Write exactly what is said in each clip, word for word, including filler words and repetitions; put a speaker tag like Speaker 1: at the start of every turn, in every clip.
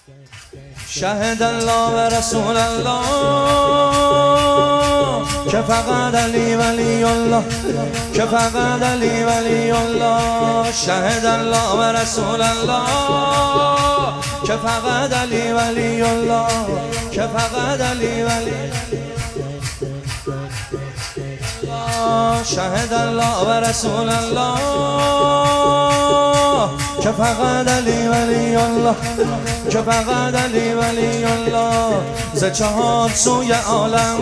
Speaker 1: شهد الله و رسول الله که فقط علی ولی الله، که فقط علی ولی الله. شهد الله و رسول الله که فقط علی ولی الله، که فقط علی ولی الله. شهد الله و رسول الله که فقط علی ولی الله، که فقط علی ولی الله. ز چهار سوی عالم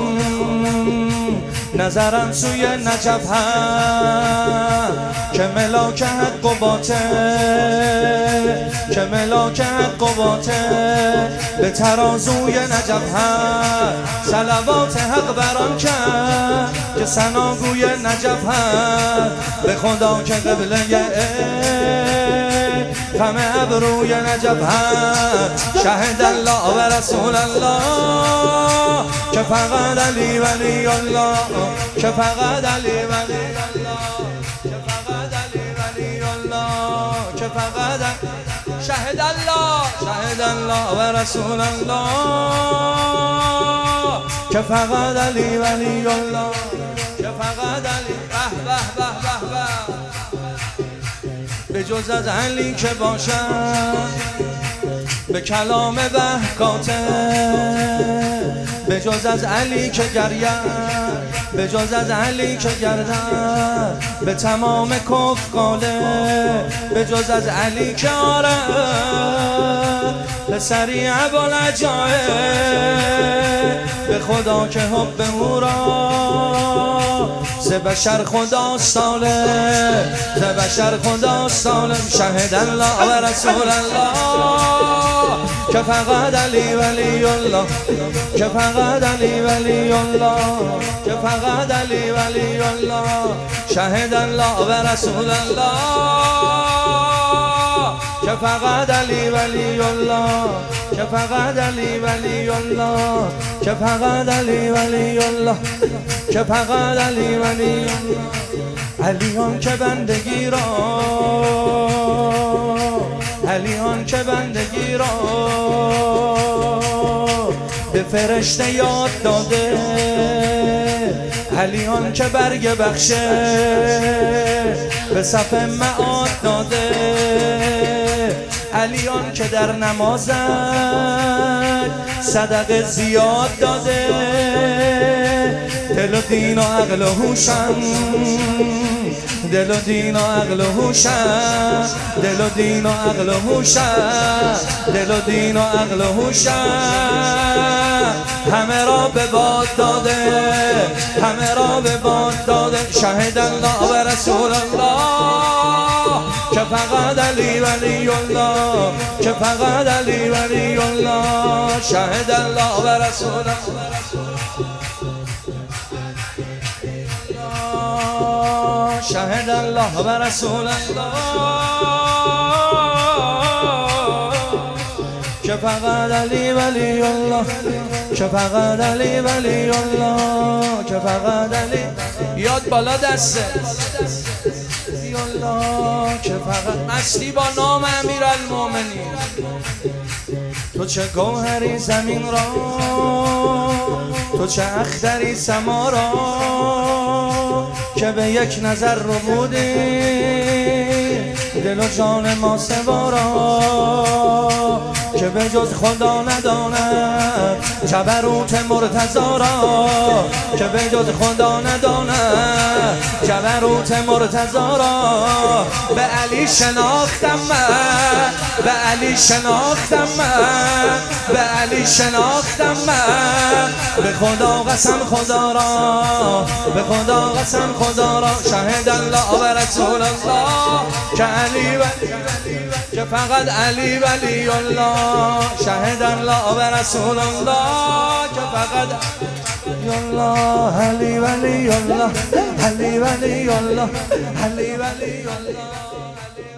Speaker 1: نظرم سوی نجف هست، که ملاک حق و باطل، که ملاک حق و باطل به ترازوی نجف هست. صلوات حق بران کرد که ثناگوی نجف هست، به خدا که قبله غم ابروی نجف هست. شهد الله و رسول الله که فقط علی ولی الله، که فقط علی ولی الله، که فقط علی ولی الله، که فقط شهد الله، شهد الله و رسول الله که فقط علی ولی الله، که فقط علی. به به به به به. به جز از علی که باشد به کلام بهکاته، به جز از علی که گرید، به جز از علی که گردد به تمام کفر قاله، به جز از علی که آره به سریع بلجایه، به خدا که حب او را ز بشر خدا ساله، ز بشر خدا ساله. شهد الله و رسول الله که فقط علی ولی الله، که فقط علی ولی الله، که فقط علی ولی الله. شهد الله و رسول الله که فقط علی ولی الله، که فقط علی ولی الله، که فقط علی ولی الله، که فقط علی ولی الله. علیان که بندگی را، علیان که بندگی را به فرشته یاد داده، علیان که برگ بخشه به صف معاد داده، علیان که در نمازت صدقه زیاد داده. دل و دین و عقل و هوشم، دل و دین و عقل و هوشم، دل و دین و عقل و هوشم، دل و دین و عقل و هوشم همه را به باد داده، همه را به باد داده. شهد الله و رسول الله که فقط علی ولی الله، که فقط علی ولی الله. شهد الله و رسول الله شهد الله و رسول الله که فقط علی ولی الله، که فقط علی ولی الله، که فقط علی. یاد بالا دسته الله که فقط مستی با نام امیرالمومنین. تو چه گوهری زمین را، تو چه اختری سما را، که به یک نظر رو بودی دل و جان ما سوارا، که به جز خدا نداند جبروت مرتضی را، که به جز خدا نداند جبروت مرتضی را. به علی شناختم من، به علی شناختم من، به علی شناختم من، به خدا قسم خدا را، به خدا قسم خدا را. شهد الله و رسول الله که علی ولی، که فقط علی ولی الله. شهد الله و رسول الله که فقط الله، علی ولی الله، علی ولی الله، علی ولی الله.